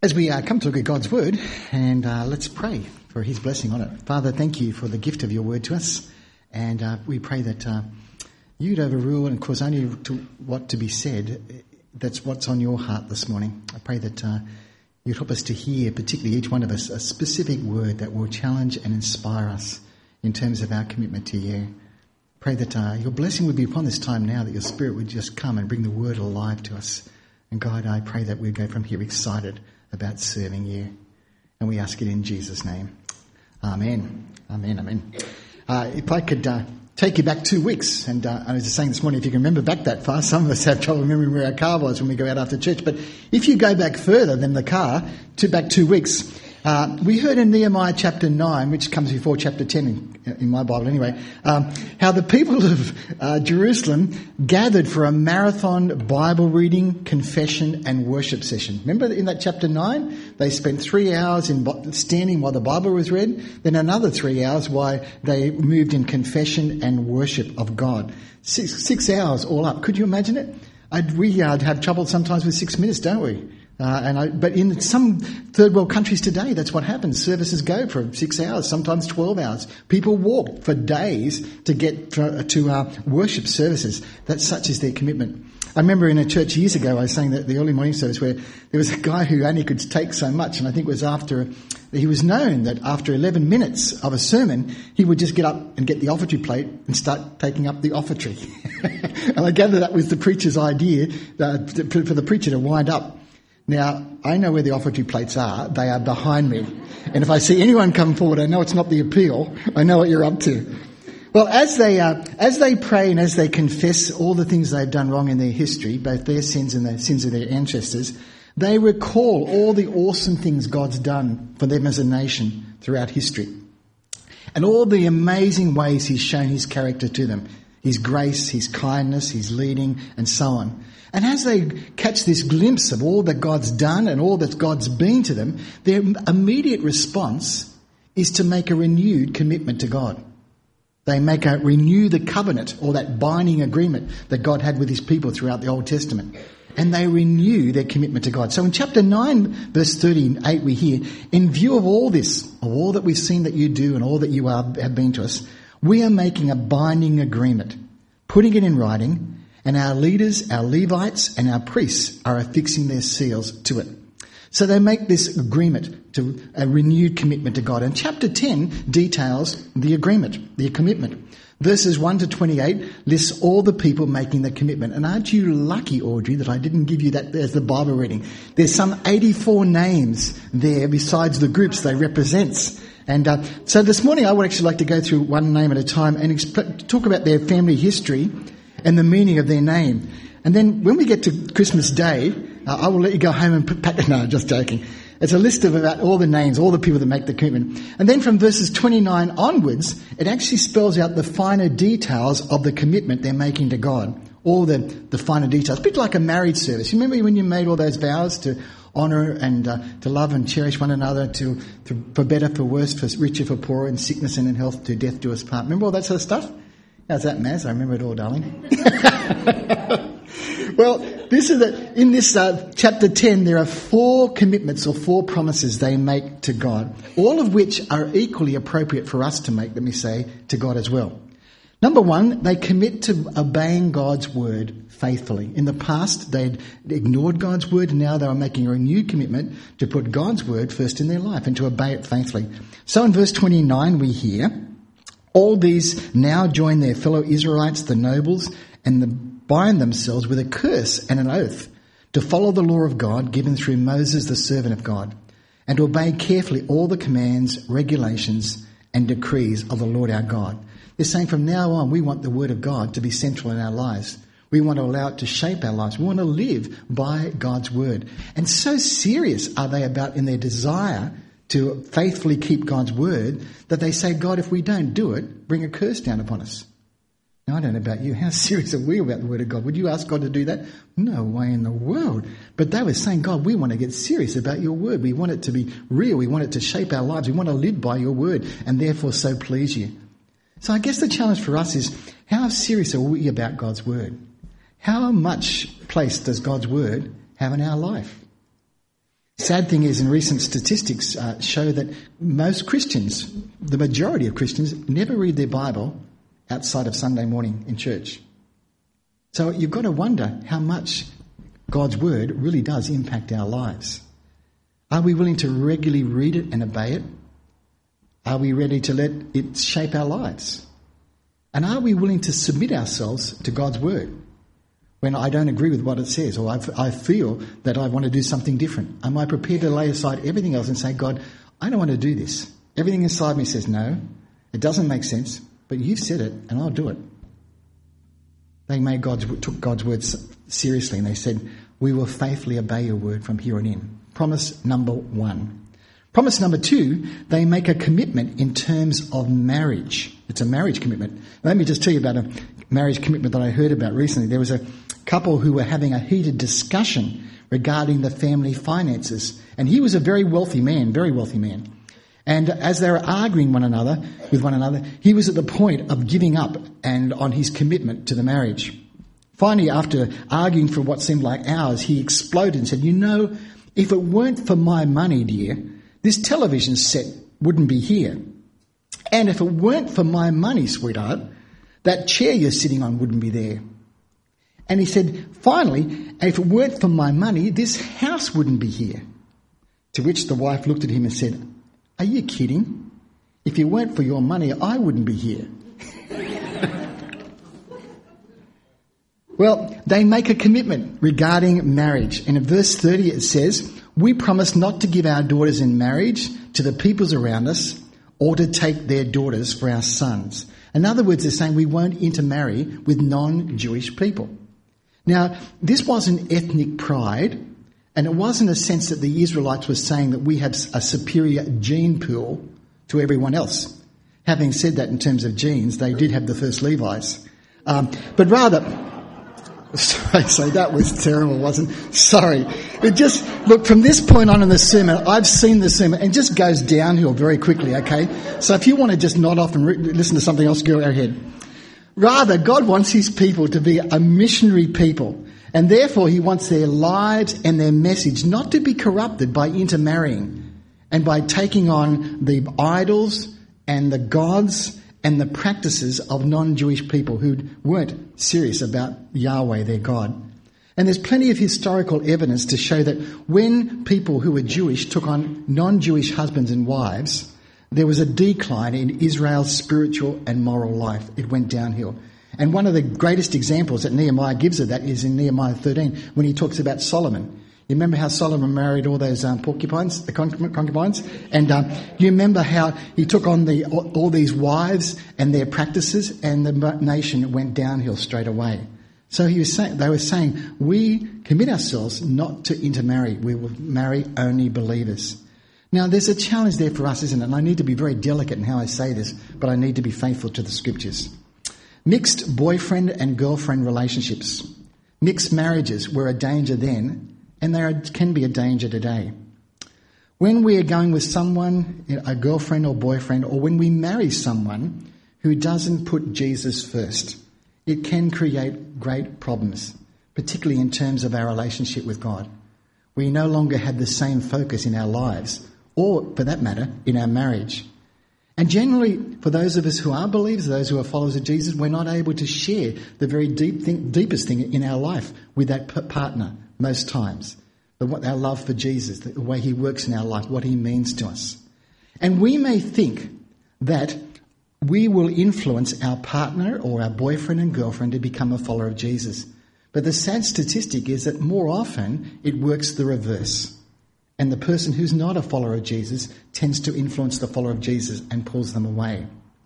As we come to look at God's Word, and let's pray for His blessing on it. Father, thank you for the gift of your Word to us, and we pray that you'd overrule and cause only to what to be said. That's what's on your heart this morning. I pray that you'd help us to hear, particularly each one of us, a specific word that will challenge and inspire us in terms of our commitment to you. Pray that your blessing would be upon this time now, that your Spirit would just come and bring the Word alive to us. And God, I pray that we'd go from here excited about serving you. And we ask it in Jesus' name. Amen. Amen. Amen. If I could take you back 2 weeks, and I was just saying this morning, if you can remember back that far, some of us have trouble remembering where our car was when we go out after church. But if you go back further than the car, back 2 weeks, we heard in Nehemiah chapter 9, which comes before chapter 10 in my Bible anyway, how the people of Jerusalem gathered for a marathon Bible reading, confession and worship session. Remember in that chapter 9, they spent 3 hours standing while the Bible was read, then another 3 hours while they moved in confession and worship of God. 6 hours all up. Could you imagine it? We have trouble sometimes with 6 minutes, don't we? But in some third world countries today, that's what happens. Services go for 6 hours, sometimes 12 hours. People walk for days to get to worship services. Such is their commitment. I remember in a church years ago, I was saying that the early morning service where there was a guy who only could take so much, and I think it was he was known that after 11 minutes of a sermon, he would just get up and get the offertory plate and start taking up the offertory. And I gather that was the preacher's idea, for the preacher to wind up. Now, I know where the offertory plates are. They are behind me. And if I see anyone come forward, I know it's not the appeal. I know what you're up to. Well, as they pray and as they confess all the things they've done wrong in their history, both their sins and the sins of their ancestors, they recall all the awesome things God's done for them as a nation throughout history. And all the amazing ways He's shown His character to them. His grace, His kindness, His leading, and so on. And as they catch this glimpse of all that God's done and all that God's been to them, their immediate response is to make a renewed commitment to God. They renew the covenant, or that binding agreement that God had with His people throughout the Old Testament. And they renew their commitment to God. So in chapter 9, verse 38, we hear, in view of all this, of all that we've seen that you do and all that you have been to us, we are making a binding agreement, putting it in writing, and our leaders, our Levites, and our priests are affixing their seals to it. So they make this agreement to a renewed commitment to God. And chapter 10 details the agreement, the commitment. Verses 1 to 28 lists all the people making the commitment. And aren't you lucky, Audrey, that I didn't give you that as the Bible reading? There's some 84 names there besides the groups they represent. And so this morning I would actually like to go through one name at a time and talk about their family history and the meaning of their name. And then when we get to Christmas Day, I will let you go home and pack. No, just joking. It's a list of about all the names, all the people that make the commitment. And then from verses 29 onwards, it actually spells out the finer details of the commitment they're making to God. All the finer details. A bit like a marriage service. You remember when you made all those vows to honour and to love and cherish one another, for better, for worse, for richer, for poorer, in sickness and in health, to death do us part. Remember all that sort of stuff? How's that, Maz? I remember it all, darling. Well, in this chapter 10, there are 4 commitments or 4 promises they make to God, all of which are equally appropriate for us to make, let me say, to God as well. Number 1, they commit to obeying God's word faithfully. In the past, they'd ignored God's word, and now they are making a renewed commitment to put God's word first in their life and to obey it faithfully. So in verse 29, we hear, all these now join their fellow Israelites, the nobles, and bind themselves with a curse and an oath to follow the law of God given through Moses, the servant of God, and to obey carefully all the commands, regulations, and decrees of the Lord our God. They're saying from now on, we want the word of God to be central in our lives. We want to allow it to shape our lives. We want to live by God's word. And so serious are they about in their desire to faithfully keep God's word that they say, God, if we don't do it, bring a curse down upon us. Now, I don't know about you. How serious are we about the word of God? Would you ask God to do that? No way in the world. But they were saying, God, we want to get serious about your word. We want it to be real. We want it to shape our lives. We want to live by your word and therefore so please you. So I guess the challenge for us is, how serious are we about God's word? How much place does God's word have in our life? Sad thing is, in recent statistics show that most Christians, the majority of Christians, never read their Bible outside of Sunday morning in church. So you've got to wonder how much God's word really does impact our lives. Are we willing to regularly read it and obey it? Are we ready to let it shape our lives? And are we willing to submit ourselves to God's word when I don't agree with what it says, or I feel that I want to do something different? Am I prepared to lay aside everything else and say, God, I don't want to do this. Everything inside me says no, it doesn't make sense, but you've said it and I'll do it. They took God's words seriously, and they said, we will faithfully obey your word from here on in. Promise number 1. Promise number 2, they make a commitment in terms of marriage. It's a marriage commitment. Let me just tell you about a marriage commitment that I heard about recently. There was a couple who were having a heated discussion regarding the family finances. And he was a very wealthy man. And as they were arguing with one another, he was at the point of giving up and on his commitment to the marriage. Finally, after arguing for what seemed like hours, he exploded and said, if it weren't for my money, dear, this television set wouldn't be here. And if it weren't for my money, sweetheart, that chair you're sitting on wouldn't be there. And he said, finally, if it weren't for my money, this house wouldn't be here. To which the wife looked at him and said, are you kidding? If it weren't for your money, I wouldn't be here. Well, they make a commitment regarding marriage. And in verse 30 it says, we promise not to give our daughters in marriage to the peoples around us or to take their daughters for our sons. In other words, they're saying we won't intermarry with non-Jewish people. Now, this wasn't ethnic pride, and it wasn't a sense that the Israelites were saying that we had a superior gene pool to everyone else. Having said that, in terms of genes, they did have the first Levi's. But rather... Sorry, that was terrible, wasn't it? Sorry. It just, look, from this point on in the sermon, I've seen the sermon, and it just goes downhill very quickly, okay? So if you want to just nod off and listen to something else, go ahead. Rather, God wants his people to be a missionary people, and therefore he wants their lives and their message not to be corrupted by intermarrying and by taking on the idols and the gods and the practices of non-Jewish people who weren't serious about Yahweh, their God. And there's plenty of historical evidence to show that when people who were Jewish took on non-Jewish husbands and wives, there was a decline in Israel's spiritual and moral life. It went downhill. And one of the greatest examples that Nehemiah gives of that is in Nehemiah 13, when he talks about Solomon. You remember how Solomon married all those concubines? And you remember how he took on all these wives and their practices, and the nation went downhill straight away. So they were saying, we commit ourselves not to intermarry. We will marry only believers. Now, there's a challenge there for us, isn't it? And I need to be very delicate in how I say this, but I need to be faithful to the scriptures. Mixed boyfriend and girlfriend relationships. Mixed marriages were a danger then, and can be a danger today. When we are going with someone, a girlfriend or boyfriend, or when we marry someone who doesn't put Jesus first, it can create great problems, particularly in terms of our relationship with God. We no longer have the same focus in our lives, or, for that matter, in our marriage. And generally, for those of us who are believers, those who are followers of Jesus, we're not able to share the very deepest thing in our life with that partner most times. But our love for Jesus, the way he works in our life, what he means to us. And we may think that we will influence our partner or our boyfriend and girlfriend to become a follower of Jesus. But the sad statistic is that more often it works the reverse. And the person who's not a follower of Jesus tends to influence the follower of Jesus and pulls them away.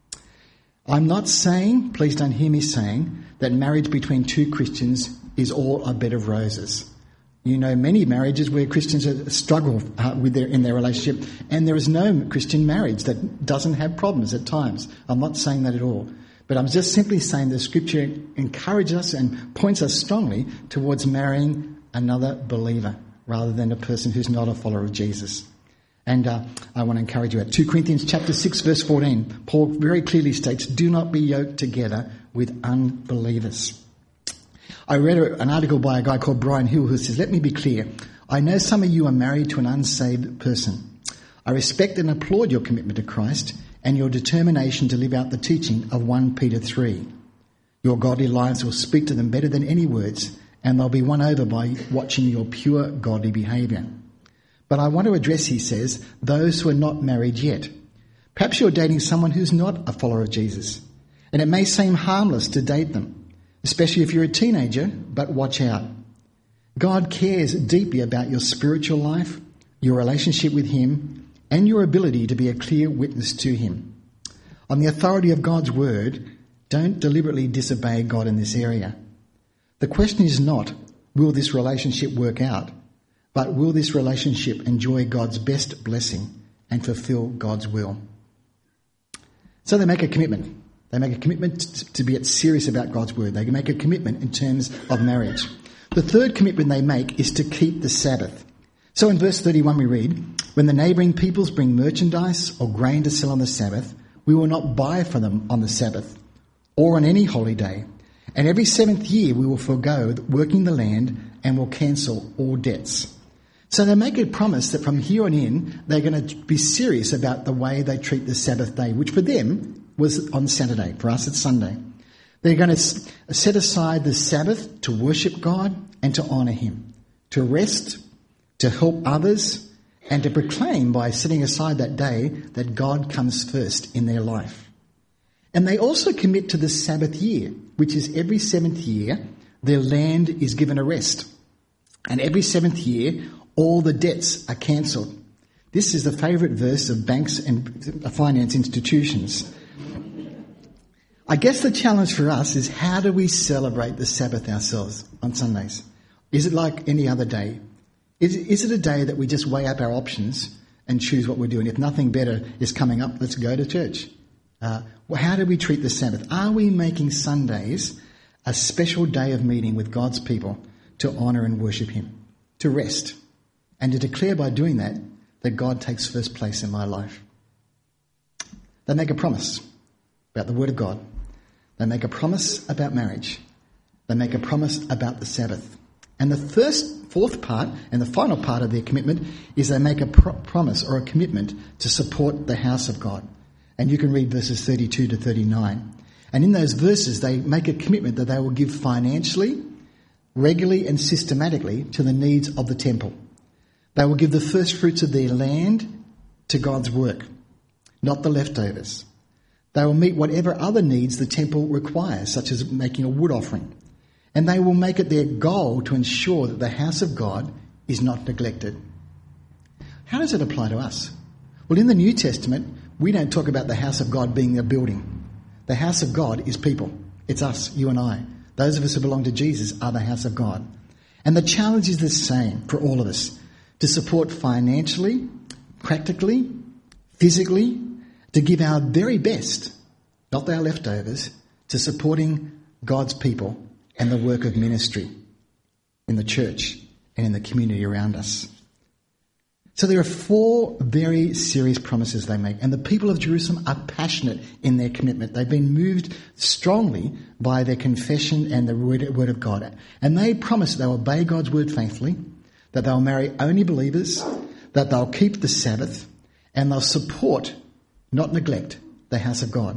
I'm not saying, please don't hear me saying, that marriage between two Christians is all a bed of roses. You know many marriages where Christians struggle in their relationship, and there is no Christian marriage that doesn't have problems at times. I'm not saying that at all. But I'm just simply saying the Scripture encourages us and points us strongly towards marrying another believer rather than a person who's not a follower of Jesus. And I want to encourage you at 2 Corinthians chapter 6, verse 14. Paul very clearly states, do not be yoked together with unbelievers. I read an article by a guy called Brian Hill who says, let me be clear. I know some of you are married to an unsaved person. I respect and applaud your commitment to Christ and your determination to live out the teaching of 1 Peter 3. Your godly lives will speak to them better than any words, and they'll be won over by watching your pure godly behaviour. But I want to address, he says, those who are not married yet. Perhaps you're dating someone who's not a follower of Jesus, and it may seem harmless to date them, especially if you're a teenager, but watch out. God cares deeply about your spiritual life, your relationship with him, and your ability to be a clear witness to him. On the authority of God's word, don't deliberately disobey God in this area. The question is not, will this relationship work out, but will this relationship enjoy God's best blessing and fulfill God's will? So they make a commitment. They make a commitment to be serious about God's word. They make a commitment in terms of marriage. The third commitment they make is to keep the Sabbath. So in verse 31 we read, when the neighbouring peoples bring merchandise or grain to sell on the Sabbath, we will not buy from them on the Sabbath or on any holy day. And every 7th year we will forego working the land and will cancel all debts. So they make a promise that from here on in, they're going to be serious about the way they treat the Sabbath day, which for them was on Saturday. For us, it's Sunday. They're going to set aside the Sabbath to worship God and to honour him, to rest, to help others, and to proclaim by setting aside that day that God comes first in their life. And they also commit to the Sabbath year, which is every 7th year, their land is given a rest. And every 7th year, all the debts are cancelled. This is the favourite verse of banks and finance institutions. I guess the challenge for us is, how do we celebrate the Sabbath ourselves on Sundays? Is it like any other day? Is it a day that we just weigh up our options and choose what we're doing? If nothing better is coming up, let's go to church. How do we treat the Sabbath? Are we making Sundays a special day of meeting with God's people to honour and worship him, to rest, and to declare by doing that God takes first place in my life? They make a promise about the Word of God. They make a promise about marriage. They make a promise about the Sabbath. And the fourth part and the final part of their commitment is they make a promise or a commitment to support the house of God. And you can read verses 32 to 39. And in those verses, they make a commitment that they will give financially, regularly and systematically to the needs of the temple. They will give the first fruits of their land to God's work, not the leftovers. They will meet whatever other needs the temple requires, such as making a wood offering. And they will make it their goal to ensure that the house of God is not neglected. How does it apply to us? Well, in the New Testament, we don't talk about the house of God being a building. The house of God is people. It's us, you and I. Those of us who belong to Jesus are the house of God. And the challenge is the same for all of us, to support financially, practically, physically, to give our very best, not our leftovers, to supporting God's people and the work of ministry in the church and in the community around us. So there are 4 very serious promises they make, and the people of Jerusalem are passionate in their commitment. They've been moved strongly by their confession and the word of God. And they promise they'll obey God's word faithfully, that they'll marry only believers, that they'll keep the Sabbath, and they'll support, not neglect, the house of God.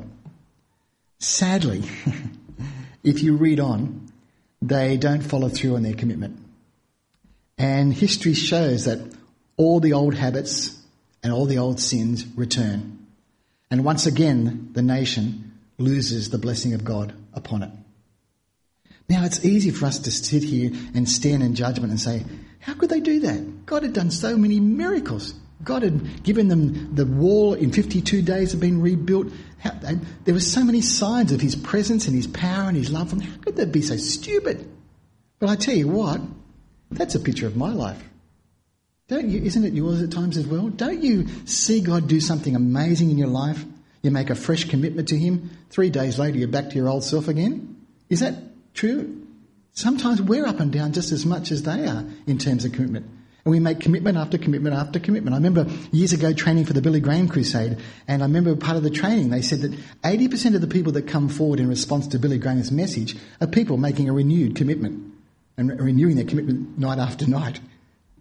Sadly, if you read on, they don't follow through on their commitment. And history shows that all the old habits and all the old sins return. And once again, the nation loses the blessing of God upon it. Now, it's easy for us to sit here and stand in judgment and say, how could they do that? God had done so many miracles. God had given them the wall in 52 days had been rebuilt. There were so many signs of his presence and his power and his love. And how could they be so stupid? But I tell you what, that's a picture of my life. Don't you? Isn't it yours at times as well? Don't you see God do something amazing in your life? You make a fresh commitment to him. 3 days later, you're back to your old self again. Is that true? Sometimes we're up and down just as much as they are in terms of commitment. And we make commitment after commitment after commitment. I remember years ago training for the Billy Graham Crusade, and I remember part of the training, they said that 80% of the people that come forward in response to Billy Graham's message are people making a renewed commitment and renewing their commitment night after night.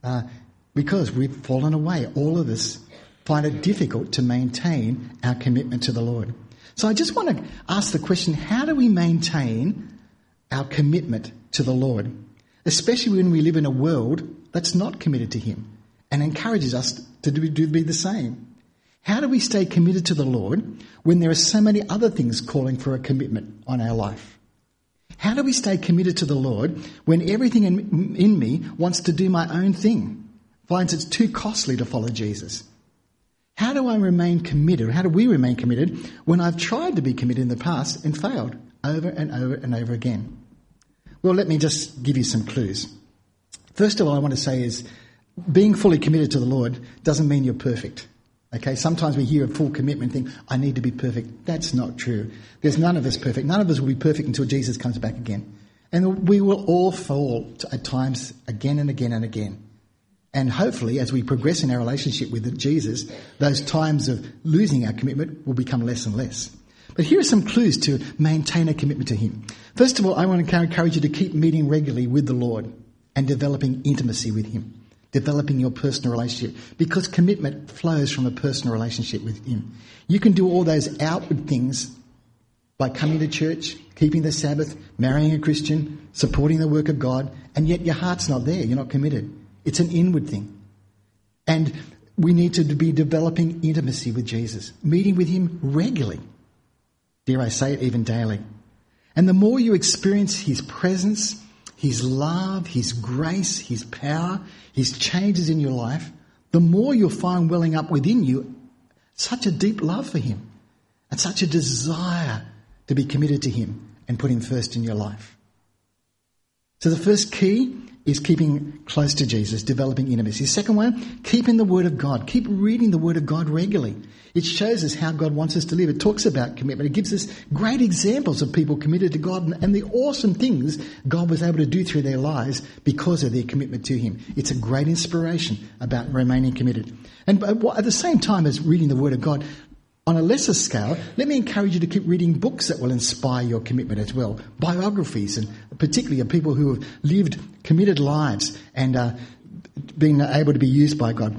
because we've fallen away. All of us find it difficult to maintain our commitment to the Lord. So I just want to ask the question, how do we maintain our commitment to the Lord, especially when we live in a world that's not committed to him and encourages us to be the same? How do we stay committed to the Lord when there are so many other things calling for a commitment on our life? How do we stay committed to the Lord when everything in me wants to do my own thing, finds it's too costly to follow Jesus? How do I remain committed? How do we remain committed when I've tried to be committed in the past and failed over and over and over again? Well, let me just give you some clues. First of all, I want to say is being fully committed to the Lord doesn't mean you're perfect. Okay, sometimes we hear a full commitment and think, I need to be perfect. That's not true. There's none of us perfect. None of us will be perfect until Jesus comes back again. And we will all fall at times again and again and again. And hopefully, as we progress in our relationship with Jesus, those times of losing our commitment will become less and less. But here are some clues to maintain a commitment to him. First of all, I want to encourage you to keep meeting regularly with the Lord and developing intimacy with him. Developing your personal relationship, because commitment flows from a personal relationship with him. You can do all those outward things by coming to church, keeping the Sabbath, marrying a Christian, supporting the work of God, and yet your heart's not there. You're not committed. It's an inward thing. And we need to be developing intimacy with Jesus, meeting with him regularly. Dare I say it, even daily. And the more you experience his presence, his love, his grace, his power, his changes in your life, the more you'll find welling up within you such a deep love for him and such a desire to be committed to him and put him first in your life. So the first key is keeping close to Jesus, developing intimacy. Second one, keeping the Word of God. Keep reading the Word of God regularly. It shows us how God wants us to live. It talks about commitment. It gives us great examples of people committed to God and the awesome things God was able to do through their lives because of their commitment to him. It's a great inspiration about remaining committed. And at the same time as reading the Word of God, on a lesser scale, let me encourage you to keep reading books that will inspire your commitment as well. Biographies, and particularly of people who have lived committed lives and been able to be used by God.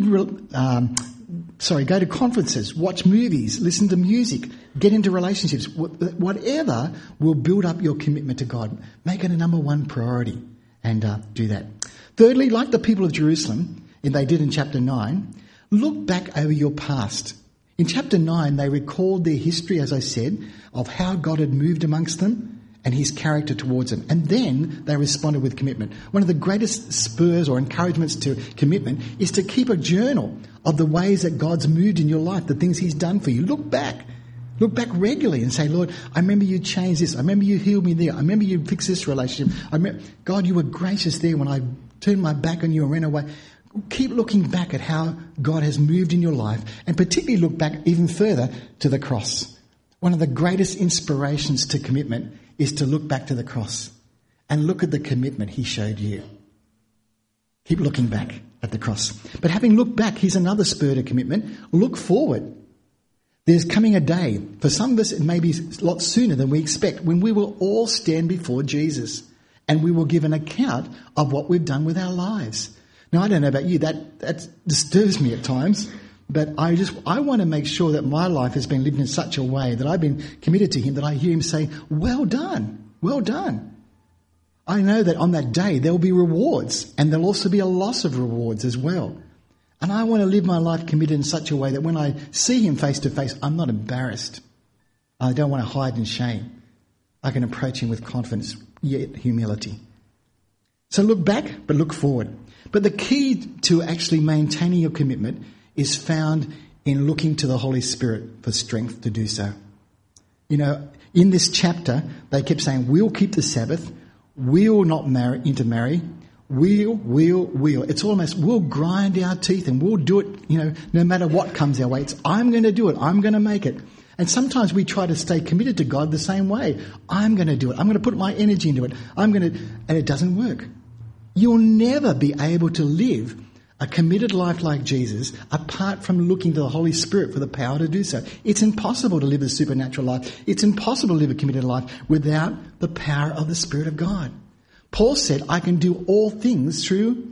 Go to conferences, watch movies, listen to music, get into relationships. Whatever will build up your commitment to God. Make it a number one priority and do that. Thirdly, like the people of Jerusalem, and they did in chapter 9, look back over your past. In chapter 9, they recalled their history, as I said, of how God had moved amongst them and his character towards them. And then they responded with commitment. One of the greatest spurs or encouragements to commitment is to keep a journal of the ways that God's moved in your life, the things he's done for you. Look back regularly and say, Lord, I remember you changed this. I remember you healed me there. I remember you fixed this relationship. God, you were gracious there when I turned my back on you and ran away. Keep looking back at how God has moved in your life, and particularly look back even further to the cross. One of the greatest inspirations to commitment is to look back to the cross and look at the commitment he showed you. Keep looking back at the cross. But having looked back, here's another spur to commitment. Look forward. There's coming a day, for some of us it may be a lot sooner than we expect, when we will all stand before Jesus and we will give an account of what we've done with our lives. Now, I don't know about you, that disturbs me at times, but I want to make sure that my life has been lived in such a way that I've been committed to him, that I hear him say, well done, well done. I know that on that day there will be rewards, and there'll also be a loss of rewards as well. And I want to live my life committed in such a way that when I see him face to face, I'm not embarrassed. I don't want to hide in shame. I can approach him with confidence, yet humility. So look back, but look forward. But the key to actually maintaining your commitment is found in looking to the Holy Spirit for strength to do so. You know, in this chapter, they kept saying, we'll keep the Sabbath, we'll not intermarry, we'll. It's almost, we'll grind our teeth and we'll do it, no matter what comes our way. It's, I'm going to do it, I'm going to make it. And sometimes we try to stay committed to God the same way. I'm going to do it, I'm going to put my energy into it, and it doesn't work. You'll never be able to live a committed life like Jesus apart from looking to the Holy Spirit for the power to do so. It's impossible to live a supernatural life. It's impossible to live a committed life without the power of the Spirit of God. Paul said, I can do all things through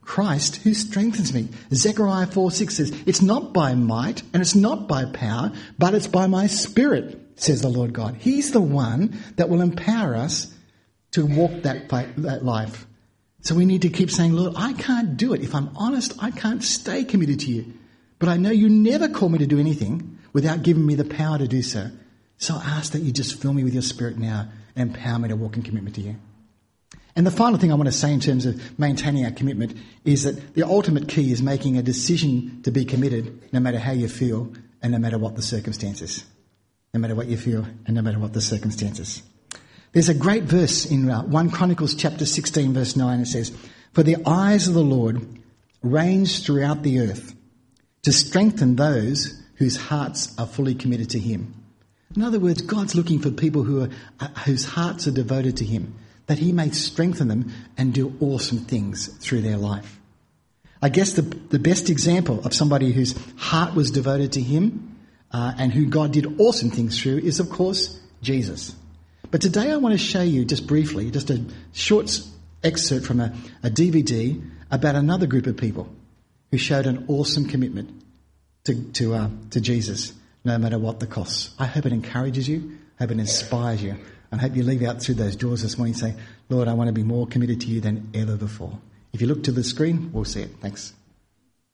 Christ who strengthens me. Zechariah 4:6 says, it's not by might and it's not by power, but it's by my Spirit, says the Lord God. He's the one that will empower us to walk that life. So we need to keep saying, Lord, I can't do it. If I'm honest, I can't stay committed to you. But I know you never call me to do anything without giving me the power to do so. So I ask that you just fill me with your Spirit now and empower me to walk in commitment to you. And the final thing I want to say in terms of maintaining our commitment is that the ultimate key is making a decision to be committed no matter how you feel and no matter what the circumstances. No matter what you feel and no matter what the circumstances. There's a great verse in 1 Chronicles chapter 16 verse 9. It says, for the eyes of the Lord range throughout the earth to strengthen those whose hearts are fully committed to him. In other words, God's looking for people whose hearts are devoted to him, that he may strengthen them and do awesome things through their life. I guess the best example of somebody whose heart was devoted to him and who God did awesome things through is, of course, Jesus. But today I want to show you just briefly, just a short excerpt from a DVD about another group of people who showed an awesome commitment to Jesus, no matter what the costs. I hope it encourages you, I hope it inspires you, and I hope you leave out through those doors this morning and say, Lord, I want to be more committed to you than ever before. If you look to the screen, we'll see it. Thanks.